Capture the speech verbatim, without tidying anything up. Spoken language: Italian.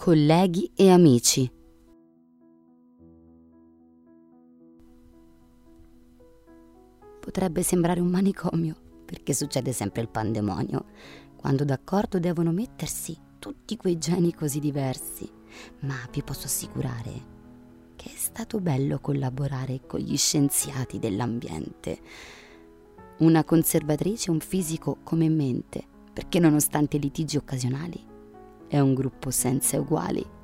colleghi e amici. Potrebbe sembrare un manicomio, perché succede sempre il pandemonio, quando d'accordo devono mettersi tutti quei geni così diversi, ma vi posso assicurare che è stato bello collaborare con gli scienziati dell'ambiente. Una conservatrice e un fisico come in mente, perché nonostante i litigi occasionali è un gruppo senza uguali.